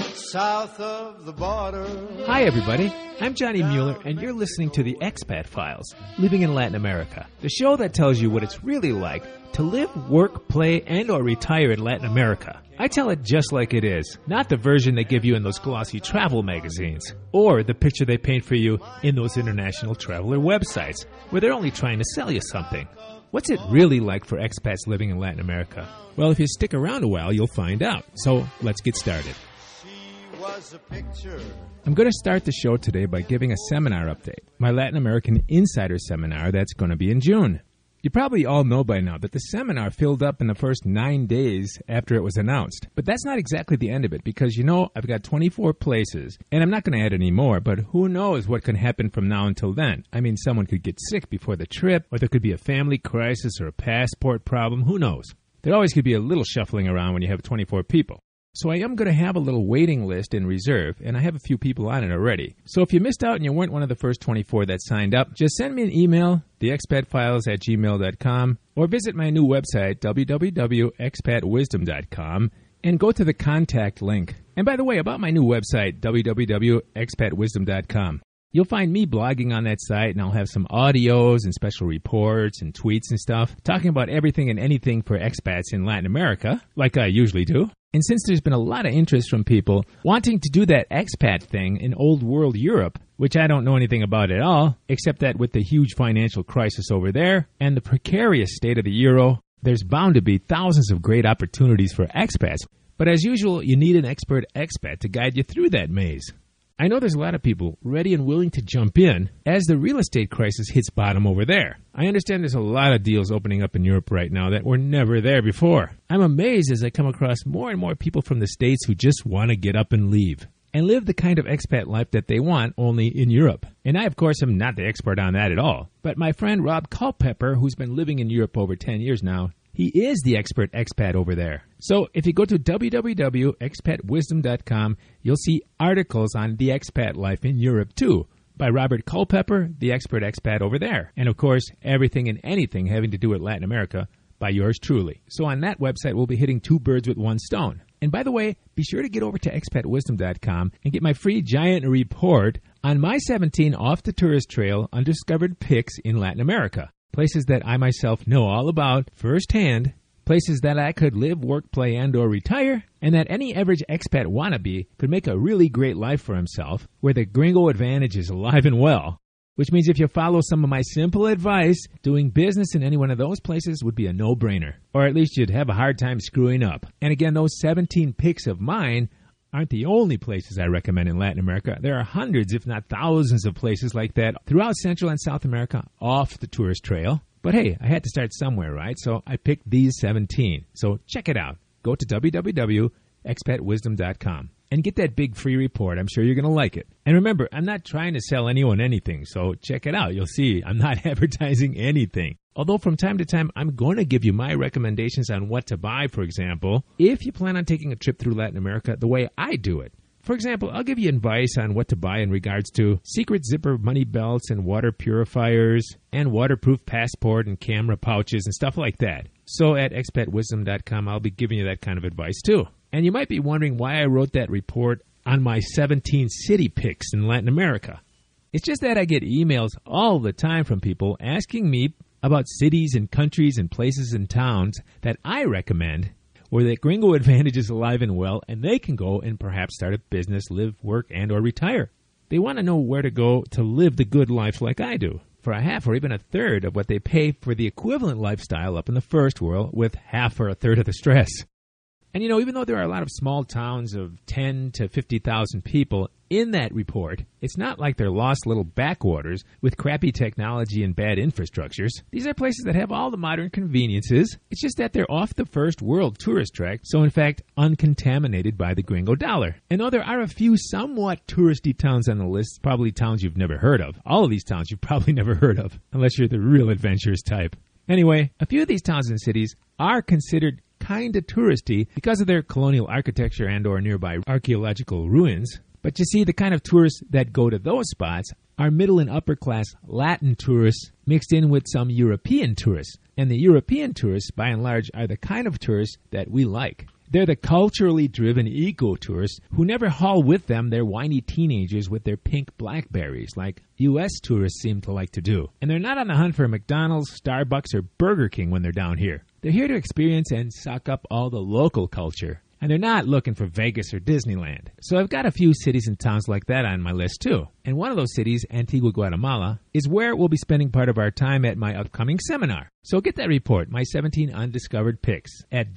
south of the border. Hi, everybody. I'm Johnny Mueller, and you're listening to the Expat Files, Living in Latin America, the show that tells you what it's really like to live, work, play, and or retire in Latin America. I tell it just like it is, not the version they give you in those glossy travel magazines, or the picture they paint for you in those international traveler websites, where they're only trying to sell you something. What's it really like for expats living in Latin America? Well, if you stick around a while, you'll find out. So, let's get started. I'm going to start the show today by giving a seminar update, my Latin American Insider Seminar that's going to be in June. You probably all know by now that the seminar filled up in the first 9 days after it was announced. But that's not exactly the end of it because, I've got 24 places, and I'm not going to add any more, but who knows what can happen from now until then. I mean, someone could get sick before the trip, or there could be a family crisis or a passport problem, who knows. There always could be a little shuffling around when you have 24 people. So I am going to have a little waiting list in reserve, and I have a few people on it already. So if you missed out and you weren't one of the first 24 that signed up, just send me an email, theexpatfiles@gmail.com, or visit my new website, www.expatwisdom.com, and go to the contact link. And by the way, about my new website, www.expatwisdom.com. You'll find me blogging on that site, and I'll have some audios and special reports and tweets and stuff, talking about everything and anything for expats in Latin America, like I usually do. And since there's been a lot of interest from people wanting to do that expat thing in old world Europe, which I don't know anything about at all, except that with the huge financial crisis over there and the precarious state of the euro, there's bound to be thousands of great opportunities for expats. But as usual, you need an expert expat to guide you through that maze. I know there's a lot of people ready and willing to jump in as the real estate crisis hits bottom over there. I understand there's a lot of deals opening up in Europe right now that were never there before. I'm amazed as I come across more and more people from the States who just want to get up and leave and live the kind of expat life that they want only in Europe. And I, of course, am not the expert on that at all. But my friend Rob Culpepper, who's been living in Europe over 10 years now, he is the expert expat over there. So if you go to www.expatwisdom.com, you'll see articles on the expat life in Europe too, by Robert Culpepper, the expert expat over there. And of course, everything and anything having to do with Latin America by yours truly. So on that website, we'll be hitting two birds with one stone. And by the way, be sure to get over to expatwisdom.com and get my free giant report on my 17 off-the-tourist trail undiscovered picks in Latin America. Places that I myself know all about firsthand, places that I could live, work, play, and or retire, and that any average expat wannabe could make a really great life for himself, where the gringo advantage is alive and well. Which means if you follow some of my simple advice, doing business in any one of those places would be a no-brainer. Or at least you'd have a hard time screwing up. And again, those 17 picks of mine aren't the only places I recommend in Latin America. There are hundreds, if not thousands, of places like that throughout Central and South America off the tourist trail. But hey, I had to start somewhere, right? So I picked these 17. So check it out. Go to www.expatwisdom.com and get that big free report. I'm sure you're going to like it. And remember, I'm not trying to sell anyone anything, so check it out. You'll see I'm not advertising anything. Although from time to time, I'm going to give you my recommendations on what to buy, for example, if you plan on taking a trip through Latin America the way I do it. For example, I'll give you advice on what to buy in regards to secret zipper money belts and water purifiers and waterproof passport and camera pouches and stuff like that. So at expatwisdom.com, I'll be giving you that kind of advice too. And you might be wondering why I wrote that report on my 17 city picks in Latin America. It's just that I get emails all the time from people asking me about cities and countries and places and towns that I recommend where the gringo advantage is alive and well, and they can go and perhaps start a business, live, work, and or retire. They want to know where to go to live the good life like I do, for a half or even a third of what they pay for the equivalent lifestyle up in the first world with half or a third of the stress. And even though there are a lot of small towns of 10 to 50,000 people in that report, it's not like they're lost little backwaters with crappy technology and bad infrastructures. These are places that have all the modern conveniences. It's just that they're off the first world tourist track, so in fact uncontaminated by the gringo dollar. And though there are a few somewhat touristy towns on the list, probably towns you've never heard of. All of these towns you've probably never heard of, unless you're the real adventurous type. Anyway, a few of these towns and cities are considered kind of touristy because of their colonial architecture and or nearby archaeological ruins. But you see, the kind of tourists that go to those spots are middle and upper class Latin tourists mixed in with some European tourists. And the European tourists, by and large, are the kind of tourists that we like. They're the culturally driven eco-tourists who never haul with them their whiny teenagers with their pink Blackberries like U.S. tourists seem to like to do. And they're not on the hunt for McDonald's, Starbucks, or Burger King when they're down here. They're here to experience and suck up all the local culture. And they're not looking for Vegas or Disneyland. So I've got a few cities and towns like that on my list too. And one of those cities, Antigua, Guatemala, is where we'll be spending part of our time at my upcoming seminar. So get that report, my 17 undiscovered picks, at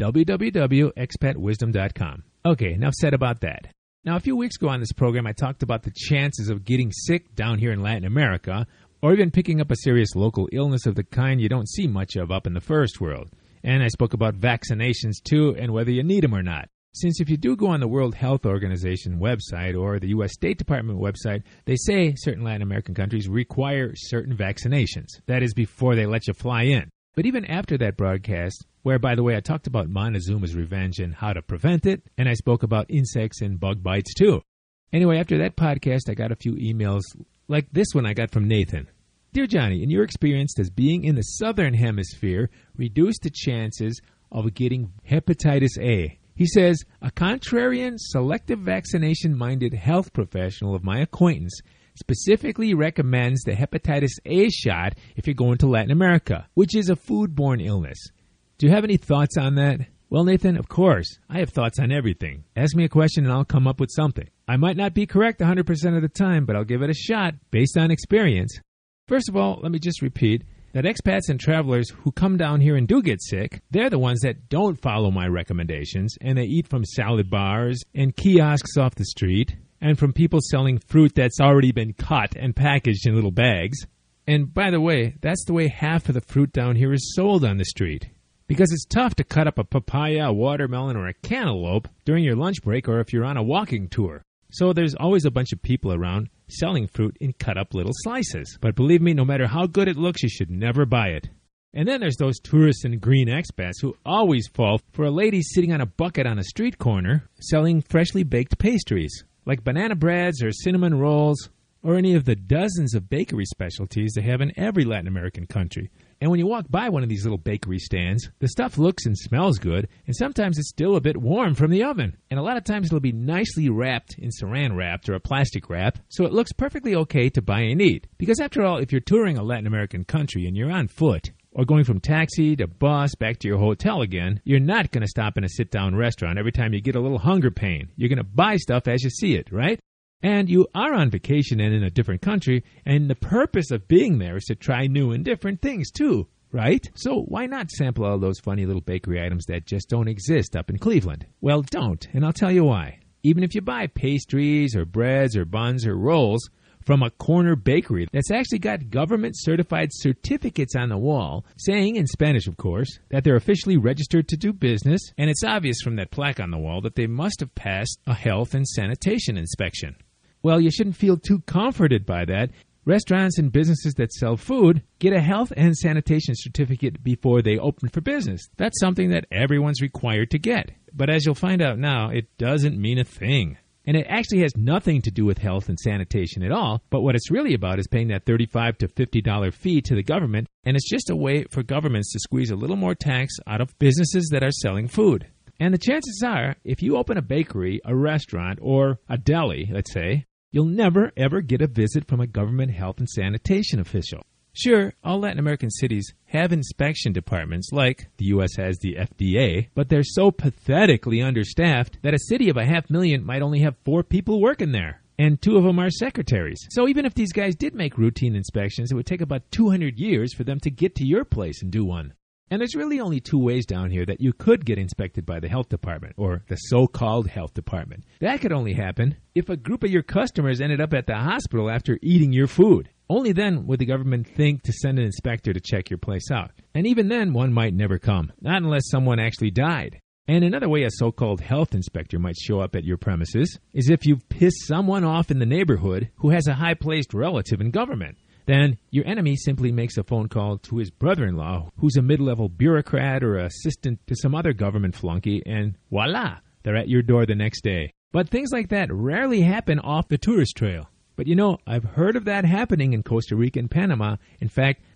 www.expatwisdom.com. Okay, enough said about that. Now, a few weeks ago on this program, I talked about the chances of getting sick down here in Latin America, or even picking up a serious local illness of the kind you don't see much of up in the first world. And I spoke about vaccinations, too, and whether you need them or not. Since if you do go on the World Health Organization website or the U.S. State Department website, they say certain Latin American countries require certain vaccinations. That is before they let you fly in. But even after that broadcast, where, by the way, I talked about Montezuma's revenge and how to prevent it, and I spoke about insects and bug bites, too. Anyway, after that podcast, I got a few emails like this one I got from Nathan. Dear Johnny, in your experience, does being in the southern hemisphere reduce the chances of getting hepatitis A? He says, a contrarian, selective vaccination-minded health professional of my acquaintance specifically recommends the hepatitis A shot if you're going to Latin America, which is a foodborne illness. Do you have any thoughts on that? Well, Nathan, of course. I have thoughts on everything. Ask me a question and I'll come up with something. I might not be correct 100% of the time, but I'll give it a shot based on experience. First of all, let me just repeat that expats and travelers who come down here and do get sick, they're the ones that don't follow my recommendations, and they eat from salad bars and kiosks off the street, and from people selling fruit that's already been cut and packaged in little bags. And by the way, that's the way half of the fruit down here is sold on the street. Because it's tough to cut up a papaya, a watermelon, or a cantaloupe during your lunch break or if you're on a walking tour. So there's always a bunch of people around selling fruit in cut-up little slices. But believe me, no matter how good it looks, you should never buy it. And then there's those tourists and green expats who always fall for a lady sitting on a bucket on a street corner selling freshly baked pastries, like banana breads or cinnamon rolls, or any of the dozens of bakery specialties they have in every Latin American country. And when you walk by one of these little bakery stands, the stuff looks and smells good, and sometimes it's still a bit warm from the oven. And a lot of times it'll be nicely wrapped in saran wrap or a plastic wrap, so it looks perfectly okay to buy and eat. Because after all, if you're touring a Latin American country and you're on foot, or going from taxi to bus back to your hotel again, you're not going to stop in a sit-down restaurant every time you get a little hunger pain. You're going to buy stuff as you see it, right? And you are on vacation and in a different country, and the purpose of being there is to try new and different things too, right? So why not sample all those funny little bakery items that just don't exist up in Cleveland? Well, don't, and I'll tell you why. Even if you buy pastries or breads or buns or rolls from a corner bakery that's actually got government-certified certificates on the wall, saying, in Spanish of course, that they're officially registered to do business, and it's obvious from that plaque on the wall that they must have passed a health and sanitation inspection. Well, you shouldn't feel too comforted by that. Restaurants and businesses that sell food get a health and sanitation certificate before they open for business. That's something that everyone's required to get. But as you'll find out now, it doesn't mean a thing. And it actually has nothing to do with health and sanitation at all, but what it's really about is paying that $35 to $50 fee to the government, and it's just a way for governments to squeeze a little more tax out of businesses that are selling food. And the chances are, if you open a bakery, a restaurant, or a deli, let's say, you'll never, ever get a visit from a government health and sanitation official. Sure, all Latin American cities have inspection departments like the U.S. has the FDA, but they're so pathetically understaffed that a city of 500,000 might only have 4 people working there, and 2 of them are secretaries. So even if these guys did make routine inspections, it would take about 200 years for them to get to your place and do one. And there's really only 2 ways down here that you could get inspected by the health department, or the so-called health department. That could only happen if a group of your customers ended up at the hospital after eating your food. Only then would the government think to send an inspector to check your place out. And even then, one might never come, not unless someone actually died. And another way a so-called health inspector might show up at your premises is if you've pissed someone off in the neighborhood who has a high-placed relative in government. Then your enemy simply makes a phone call to his brother-in-law, who's a mid-level bureaucrat or assistant to some other government flunky, and voila, they're at your door the next day. But things like that rarely happen off the tourist trail. But you know, I've heard of that happening in Costa Rica and Panama. In fact,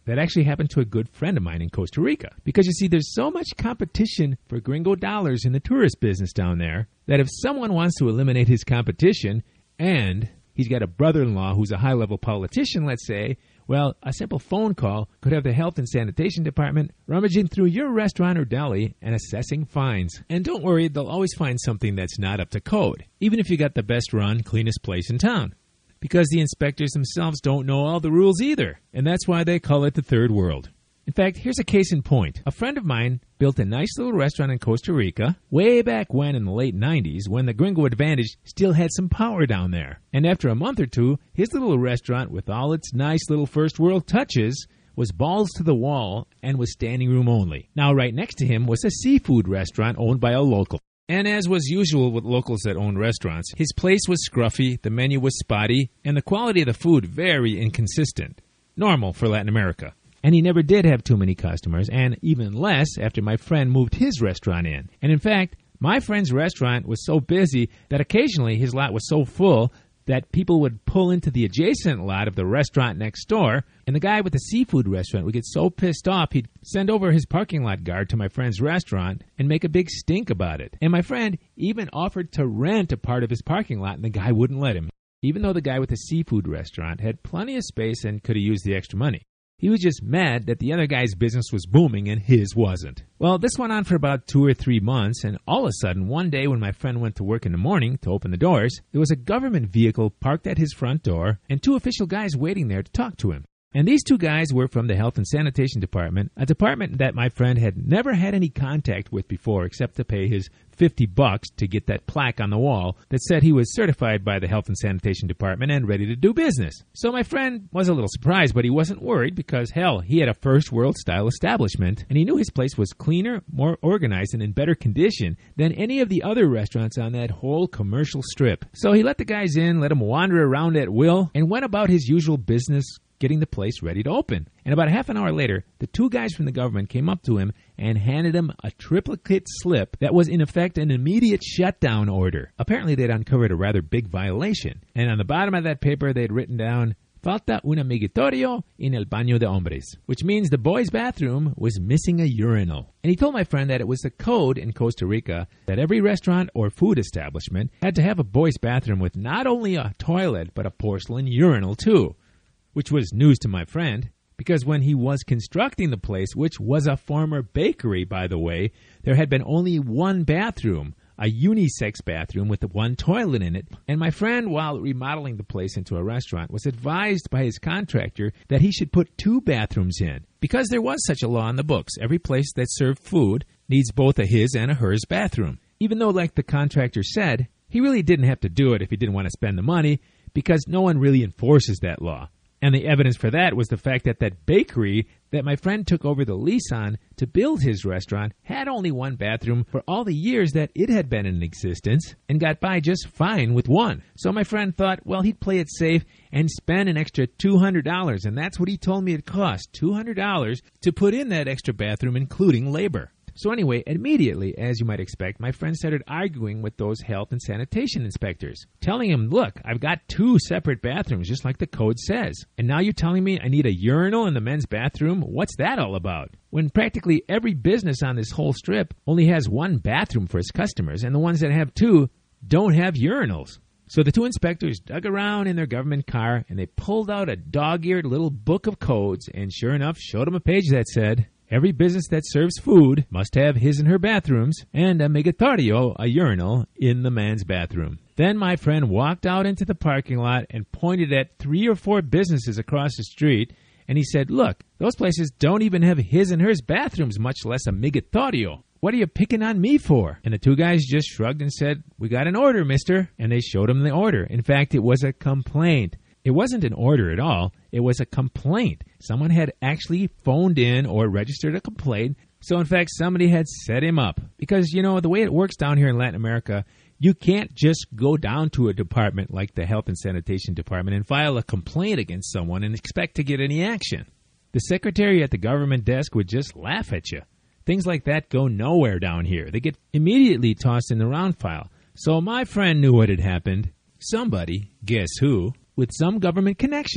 that actually happened to a good friend of mine in Costa Rica. Because you see, there's so much competition for gringo dollars in the tourist business down there that if someone wants to eliminate his competition and he's got a brother-in-law who's a high-level politician, let's say, well, a simple phone call could have the Health and Sanitation Department rummaging through your restaurant or deli and assessing fines. And don't worry, they'll always find something that's not up to code, even if you got the best run, cleanest place in town. Because the inspectors themselves don't know all the rules either, and that's why they call it the third world. In fact, here's a case in point. A friend of mine built a nice little restaurant in Costa Rica way back when in the late 90s when the Gringo Advantage still had some power down there. And after a month or two, his little restaurant with all its nice little first world touches was balls to the wall and was standing room only. Now right next to him was a seafood restaurant owned by a local. And as was usual with locals that own restaurants, his place was scruffy, the menu was spotty, and the quality of the food very inconsistent. Normal for Latin America. And he never did have too many customers, and even less after my friend moved his restaurant in. And in fact, my friend's restaurant was so busy that occasionally his lot was so full that people would pull into the adjacent lot of the restaurant next door, and the guy with the seafood restaurant would get so pissed off he'd send over his parking lot guard to my friend's restaurant and make a big stink about it. And my friend even offered to rent a part of his parking lot, and the guy wouldn't let him, even though the guy with the seafood restaurant had plenty of space and could have used the extra money. He was just mad that the other guy's business was booming and his wasn't. Well, this went on for about 2 or 3 months, and all of a sudden, one day when my friend went to work in the morning to open the doors, there was a government vehicle parked at his front door and 2 official guys waiting there to talk to him. And these 2 guys were from the Health and Sanitation Department, a department that my friend had never had any contact with before except to pay his $50 to get that plaque on the wall that said he was certified by the Health and Sanitation Department and ready to do business. So my friend was a little surprised, but he wasn't worried because, hell, he had a first world style establishment and he knew his place was cleaner, more organized, and in better condition than any of the other restaurants on that whole commercial strip. So he let the guys in, let them wander around at will, and went about his usual business getting the place ready to open. And about half an hour later, the 2 guys from the government came up to him and handed him a triplicate slip that was in effect an immediate shutdown order. Apparently they'd uncovered a rather big violation. And on the bottom of that paper they'd written down, "Falta un amiguitorio en el baño de hombres," which means the boys' bathroom was missing a urinal. And he told my friend that it was the code in Costa Rica that every restaurant or food establishment had to have a boys' bathroom with not only a toilet but a porcelain urinal too. Which was news to my friend, because when he was constructing the place, which was a former bakery, by the way, there had been only one bathroom, a unisex bathroom with 1 toilet in it. And my friend, while remodeling the place into a restaurant, was advised by his contractor that he should put 2 bathrooms in. Because there was such a law in the books, every place that served food needs both a his and a hers bathroom. Even though, like the contractor said, he really didn't have to do it if he didn't want to spend the money, because no one really enforces that law. And the evidence for that was the fact that that bakery that my friend took over the lease on to build his restaurant had only 1 bathroom for all the years that it had been in existence and got by just fine with 1. So my friend thought, well, he'd play it safe and spend an extra $200. And that's what he told me it cost, $200 to put in that extra bathroom, including labor. So anyway, immediately, as you might expect, my friend started arguing with those health and sanitation inspectors, telling him, look, I've got 2 separate bathrooms, just like the code says. And now you're telling me I need a urinal in the men's bathroom? What's that all about? When practically every business on this whole strip only has 1 bathroom for its customers, and the ones that have 2 don't have urinals. So the 2 inspectors dug around in their government car, and they pulled out a dog-eared little book of codes, and sure enough, showed them a page that said, every business that serves food must have his and her bathrooms, and a megatorio, a urinal, in the man's bathroom. Then my friend walked out into the parking lot and pointed at 3 or 4 businesses across the street, and he said, look, those places don't even have his and hers bathrooms, much less a megatorio. What are you picking on me for? And the 2 guys just shrugged and said, we got an order, mister. And they showed him the order. In fact, it was a complaint. It wasn't an order at all. It was a complaint. Someone had actually phoned in or registered a complaint. So, in fact, somebody had set him up. Because, you know, the way it works down here in Latin America, you can't just go down to a department like the Health and Sanitation Department and file a complaint against someone and expect to get any action. The secretary at the government desk would just laugh at you. Things like that go nowhere down here. They get immediately tossed in the round file. So my friend knew what had happened. Somebody, guess who, with some government connections,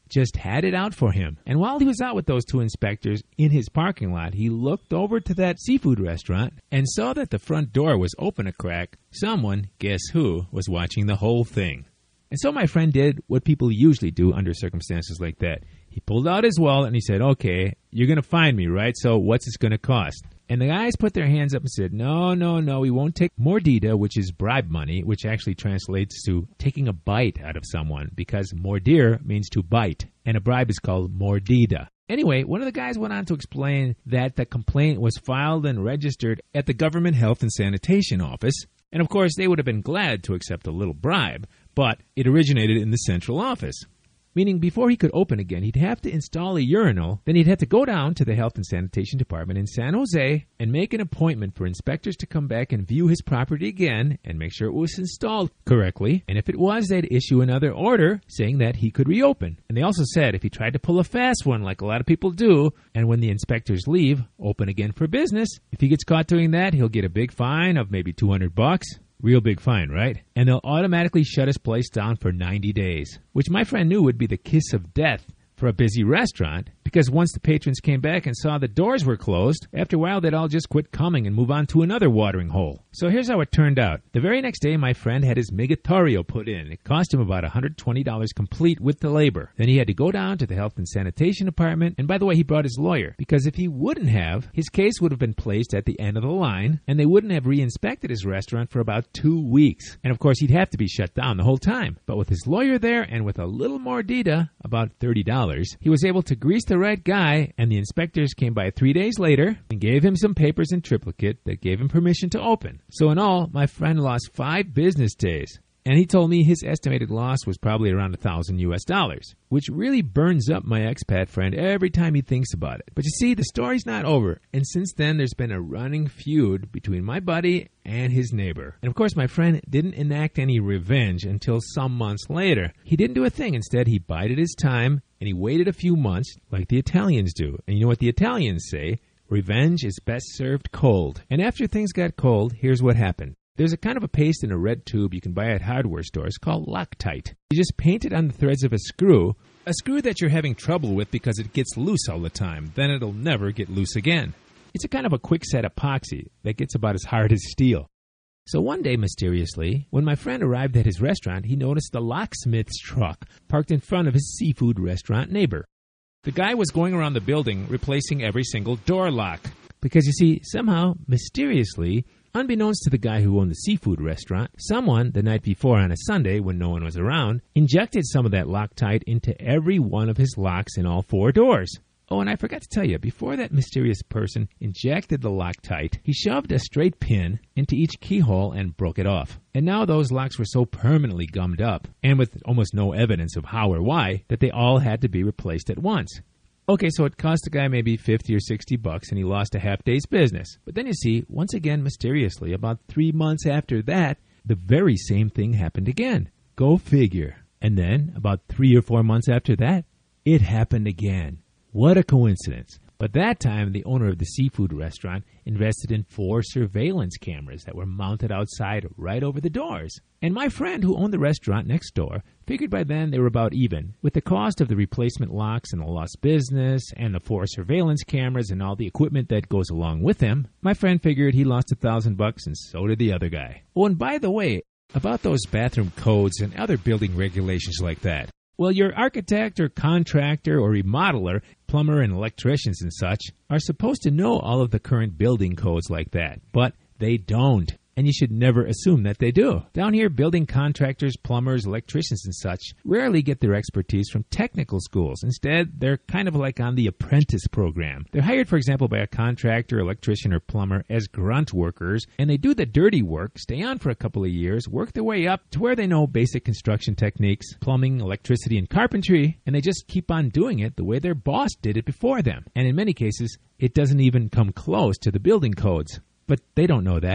just had it out for him. And while he was out with those two inspectors in his parking lot, he looked over to that seafood restaurant and saw that the front door was open a crack. Someone, guess who, was watching the whole thing. And so my friend did what people usually do under circumstances like that. He pulled out his wallet and he said, okay, you're going to find me, right? So what's this going to cost? And the guys put their hands up and said, no, we won't take mordida, which is bribe money, which actually translates to taking a bite out of someone, because mordir means to bite, and a bribe is called mordida. Anyway, one of the guys went on to explain that the complaint was filed and registered at the Government Health and Sanitation Office, and of course they would have been glad to accept a little bribe, but it originated in the central office. Meaning before he could open again, he'd have to install a urinal, then he'd have to go down to the Health and Sanitation Department in San Jose and make an appointment for inspectors to come back and view his property again and make sure it was installed correctly. And if it was, they'd issue another order saying that he could reopen. And they also said if he tried to pull a fast one like a lot of people do, and when the inspectors leave, open again for business, if he gets caught doing that, he'll get a big fine of maybe $200. Real big fine, right? And they'll automatically shut his place down for 90 days, which my friend knew would be the kiss of death for a busy restaurant, because once the patrons came back and saw the doors were closed, after a while they'd all just quit coming and move on to another watering hole. So here's how it turned out. The very next day, my friend had his migatorio put in. It cost him about $120 complete with the labor. Then he had to go down to the Health and Sanitation Department, and by the way, he brought his lawyer, because if he wouldn't have, his case would have been placed at the end of the line, and they wouldn't have re-inspected his restaurant for about 2 weeks. And of course, he'd have to be shut down the whole time. But with his lawyer there, and with a little more mordida, about $30, he was able to grease the right guy, and the inspectors came by 3 days later and gave him some papers in triplicate that gave him permission to open. So in all, my friend lost 5 business days. And he told me his estimated loss was probably around $1,000, which really burns up my expat friend every time he thinks about it. But you see, the story's not over. And since then, there's been a running feud between my buddy and his neighbor. And of course, my friend didn't enact any revenge until some months later. He didn't do a thing. Instead, he bided his time and he waited a few months like the Italians do. And you know what the Italians say? Revenge is best served cold. And after things got cold, here's what happened. There's a kind of a paste in a red tube you can buy at hardware stores called Loctite. You just paint it on the threads of a screw that you're having trouble with because it gets loose all the time. Then it'll never get loose again. It's a kind of a quickset epoxy that gets about as hard as steel. So one day, mysteriously, when my friend arrived at his restaurant, he noticed the locksmith's truck parked in front of his seafood restaurant neighbor. The guy was going around the building replacing every single door lock. Because you see, somehow, mysteriously, unbeknownst to the guy who owned the seafood restaurant, someone, the night before on a Sunday when no one was around, injected some of that Loctite into every one of his locks in all 4 doors. Oh, and I forgot to tell you, before that mysterious person injected the Loctite, he shoved a straight pin into each keyhole and broke it off. And now those locks were so permanently gummed up, and with almost no evidence of how or why, that they all had to be replaced at once. Okay, so it cost the guy maybe $50 or $60 and he lost a half day's business. But then you see, once again, mysteriously, about 3 months after that, the very same thing happened again. Go figure. And then, about 3 or 4 months after that, it happened again. What a coincidence. But that time, the owner of the seafood restaurant invested in 4 surveillance cameras that were mounted outside right over the doors. And my friend who owned the restaurant next door figured by then they were about even. With the cost of the replacement locks and the lost business and the 4 surveillance cameras and all the equipment that goes along with them, my friend figured he lost $1,000 and so did the other guy. Oh, and by the way, about those bathroom codes and other building regulations like that. Well, your architect or contractor or remodeler, plumber and electricians and such, are supposed to know all of the current building codes like that, but they don't. And you should never assume that they do. Down here, building contractors, plumbers, electricians, and such rarely get their expertise from technical schools. Instead, they're kind of like on the apprentice program. They're hired, for example, by a contractor, electrician, or plumber as grunt workers, and they do the dirty work, stay on for a couple of years, work their way up to where they know basic construction techniques, plumbing, electricity, and carpentry, and they just keep on doing it the way their boss did it before them. And in many cases, it doesn't even come close to the building codes. But they don't know that.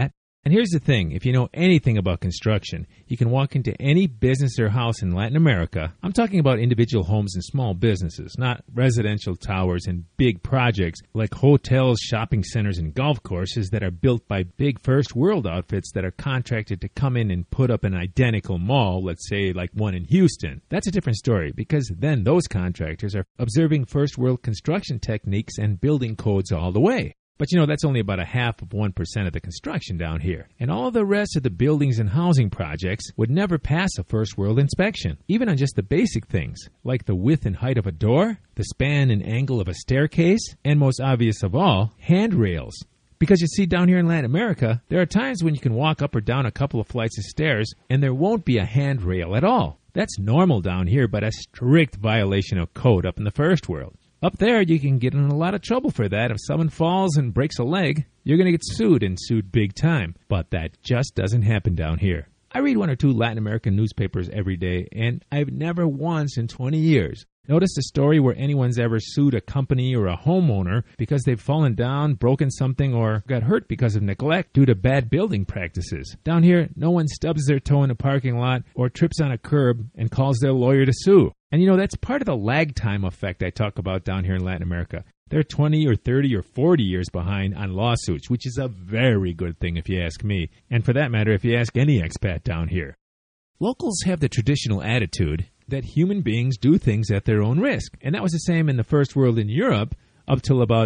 And here's the thing, if you know anything about construction, you can walk into any business or house in Latin America. I'm talking about individual homes and small businesses, not residential towers and big projects like hotels, shopping centers, and golf courses that are built by big first world outfits that are contracted to come in and put up an identical mall, let's say like one in Houston. That's a different story, because then those contractors are observing first world construction techniques and building codes all the way. But that's only about 0.5% of the construction down here. And all the rest of the buildings and housing projects would never pass a first world inspection, even on just the basic things, like the width and height of a door, the span and angle of a staircase, and most obvious of all, handrails. Because you see, down here in Latin America, there are times when you can walk up or down a couple of flights of stairs and there won't be a handrail at all. That's normal down here, but a strict violation of code up in the first world. Up there, you can get in a lot of trouble for that. If someone falls and breaks a leg, you're going to get sued, and sued big time. But that just doesn't happen down here. I read 1 or 2 Latin American newspapers every day, and I've never once in 20 years noticed a story where anyone's ever sued a company or a homeowner because they've fallen down, broken something, or got hurt because of neglect due to bad building practices. Down here, no one stubs their toe in a parking lot or trips on a curb and calls their lawyer to sue. And that's part of the lag time effect I talk about down here in Latin America. They're 20 or 30 or 40 years behind on lawsuits, which is a very good thing if you ask me. And for that matter, if you ask any expat down here. Locals have the traditional attitude that human beings do things at their own risk. And that was the same in the first world in Europe up till about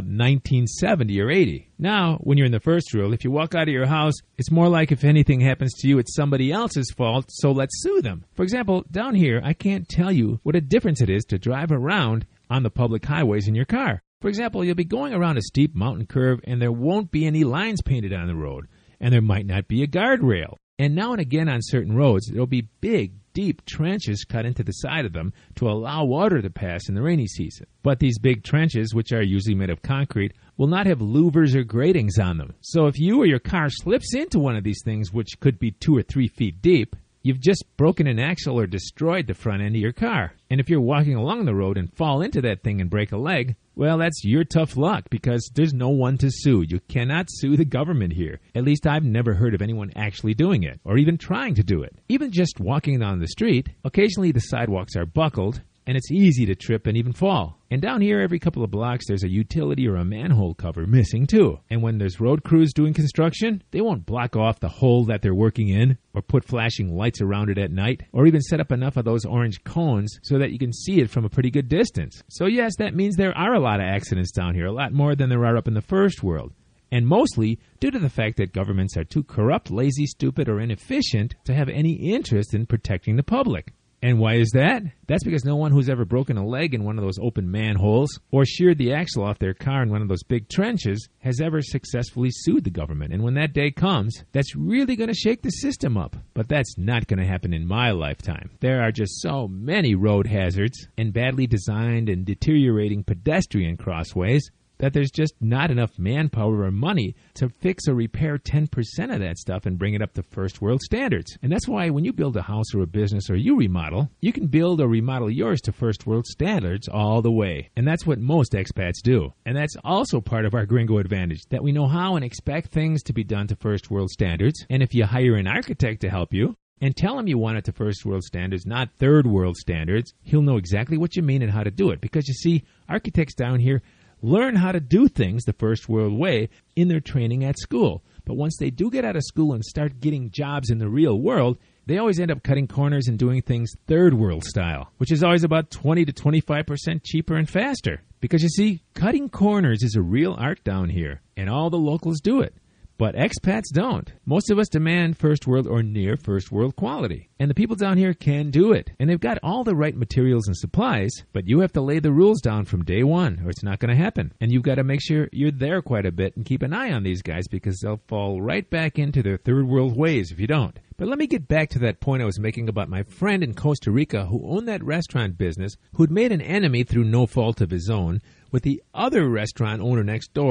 1970 or 80. Now, when you're in the first world, if you walk out of your house, it's more like if anything happens to you, it's somebody else's fault, so let's sue them. For example, down here, I can't tell you what a difference it is to drive around on the public highways in your car. For example, you'll be going around a steep mountain curve and there won't be any lines painted on the road, and there might not be a guardrail. And now and again on certain roads, there'll be big, deep trenches cut into the side of them to allow water to pass in the rainy season. But these big trenches, which are usually made of concrete, will not have louvers or gratings on them. So if you or your car slips into one of these things, which could be 2 or 3 feet deep, you've just broken an axle or destroyed the front end of your car. And if you're walking along the road and fall into that thing and break a leg, well, that's your tough luck, because there's no one to sue. You cannot sue the government here. At least I've never heard of anyone actually doing it, or even trying to do it. Even just walking down the street, occasionally the sidewalks are buckled, and it's easy to trip and even fall. And down here, every couple of blocks, there's a utility or a manhole cover missing too. And when there's road crews doing construction, they won't block off the hole that they're working in, or put flashing lights around it at night, or even set up enough of those orange cones so that you can see it from a pretty good distance. So yes, that means there are a lot of accidents down here, a lot more than there are up in the first world. And mostly due to the fact that governments are too corrupt, lazy, stupid, or inefficient to have any interest in protecting the public. And why is that? That's because no one who's ever broken a leg in one of those open manholes or sheared the axle off their car in one of those big trenches has ever successfully sued the government. And when that day comes, that's really going to shake the system up. But that's not going to happen in my lifetime. There are just so many road hazards and badly designed and deteriorating pedestrian crossways that there's just not enough manpower or money to fix or repair 10% of that stuff and bring it up to first world standards. And that's why when you build a house or a business or you remodel, you can build or remodel yours to first world standards all the way. And that's what most expats do. And that's also part of our gringo advantage, that we know how and expect things to be done to first world standards. And if you hire an architect to help you, and tell him you want it to first world standards, not third world standards, he'll know exactly what you mean and how to do it. Because you see, architects down here learn how to do things the first world way in their training at school. But once they do get out of school and start getting jobs in the real world, they always end up cutting corners and doing things third world style, which is always about 20 to 25% cheaper and faster. Because you see, cutting corners is a real art down here, and all the locals do it. But expats don't. Most of us demand first world or near first world quality. And the people down here can do it. And they've got all the right materials and supplies, but you have to lay the rules down from day one or it's not going to happen. And you've got to make sure you're there quite a bit and keep an eye on these guys, because they'll fall right back into their third world ways if you don't. But let me get back to that point I was making about my friend in Costa Rica who owned that restaurant business, who'd made an enemy through no fault of his own with the other restaurant owner next door,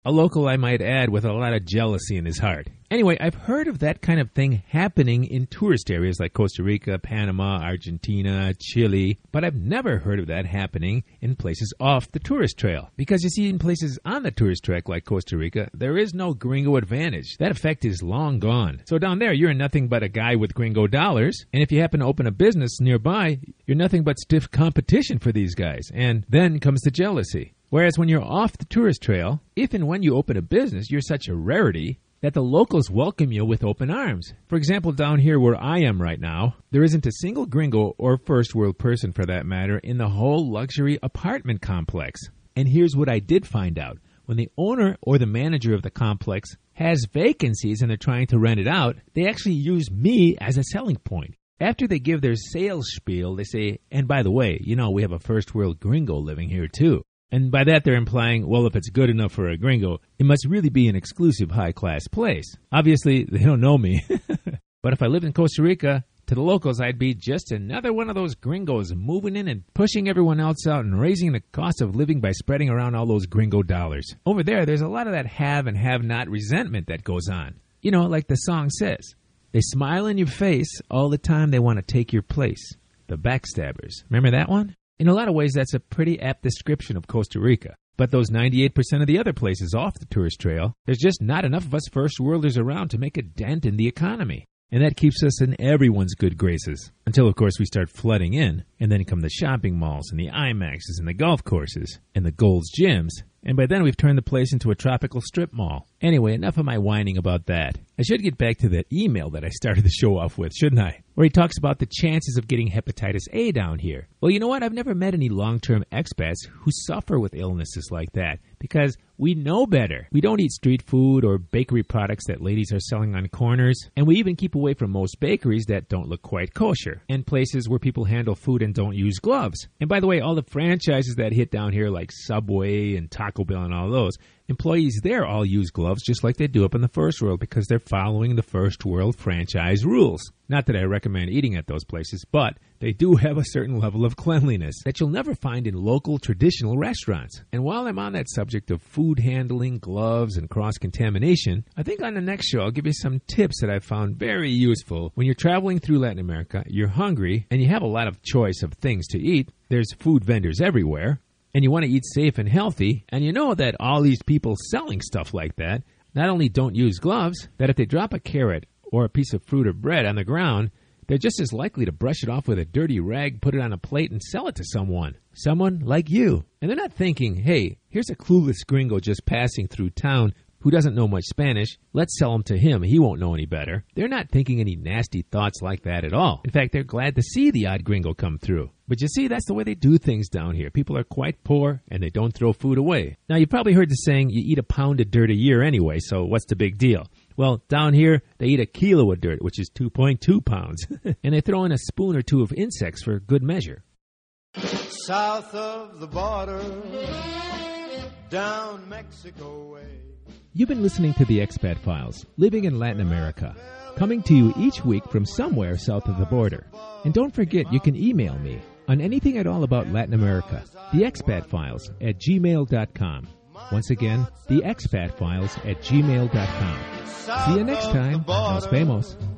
A local, I might add, with a lot of jealousy in his heart. Anyway, I've heard of that kind of thing happening in tourist areas like Costa Rica, Panama, Argentina, Chile, but I've never heard of that happening in places off the tourist trail. Because you see, in places on the tourist track like Costa Rica, there is no gringo advantage. That effect is long gone. So down there, you're nothing but a guy with gringo dollars, and if you happen to open a business nearby, you're nothing but stiff competition for these guys. And then comes the jealousy. Whereas when you're off the tourist trail, if and when you open a business, you're such a rarity that the locals welcome you with open arms. For example, down here where I am right now, there isn't a single gringo or first world person for that matter in the whole luxury apartment complex. And here's what I did find out. When the owner or the manager of the complex has vacancies and they're trying to rent it out, they actually use me as a selling point. After they give their sales spiel, they say, and by the way, you know, we have a first world gringo living here too. And by that, they're implying, well, if it's good enough for a gringo, it must really be an exclusive high-class place. Obviously, they don't know me. But if I lived in Costa Rica, to the locals, I'd be just another one of those gringos moving in and pushing everyone else out and raising the cost of living by spreading around all those gringo dollars. Over there, there's a lot of that have and have-not resentment that goes on. You know, like the song says, they smile in your face all the time they want to take your place. The backstabbers. Remember that one? In a lot of ways, that's a pretty apt description of Costa Rica. But those 98% of the other places off the tourist trail, there's just not enough of us first worlders around to make a dent in the economy. And that keeps us in everyone's good graces. Until, of course, we start flooding in, and then come the shopping malls and the IMAXs and the golf courses and the Gold's Gyms. And by then we've turned the place into a tropical strip mall. Anyway, enough of my whining about that. I should get back to that email that I started the show off with, shouldn't I? Where he talks about the chances of getting hepatitis A down here. Well, you know what? I've never met any long-term expats who suffer with illnesses like that because we know better. We don't eat street food or bakery products that ladies are selling on corners, and we even keep away from most bakeries that don't look quite kosher, and places where people handle food and don't use gloves. And by the way, all the franchises that hit down here like Subway and Taco Bell and all those, employees there all use gloves just like they do up in the first world because they're following the first world franchise rules. Not that I recommend eating at those places, but they do have a certain level of cleanliness that you'll never find in local traditional restaurants. And while I'm on that subject of food handling, gloves, and cross-contamination, I think on the next show I'll give you some tips that I've found very useful. When you're traveling through Latin America, you're hungry, and you have a lot of choice of things to eat. There's food vendors everywhere. And you want to eat safe and healthy, and you know that all these people selling stuff like that not only don't use gloves, that if they drop a carrot or a piece of fruit or bread on the ground, they're just as likely to brush it off with a dirty rag, put it on a plate, and sell it to someone. Someone like you. And they're not thinking, hey, here's a clueless gringo just passing through town who doesn't know much Spanish. Let's sell him to him. He won't know any better. They're not thinking any nasty thoughts like that at all. In fact, they're glad to see the odd gringo come through. But you see, that's the way they do things down here. People are quite poor, and they don't throw food away. Now, you've probably heard the saying, you eat a pound of dirt a year anyway, so what's the big deal? Well, down here, they eat a kilo of dirt, which is 2.2 pounds. And they throw in a spoon or two of insects for good measure. South of the border, down Mexico way. You've been listening to the Expat Files, living in Latin America, coming to you each week from somewhere south of the border. And don't forget, you can email me on anything at all about Latin America, theexpatfiles@gmail.com. Once again, theexpatfiles@gmail.com. See you next time. Nos vemos.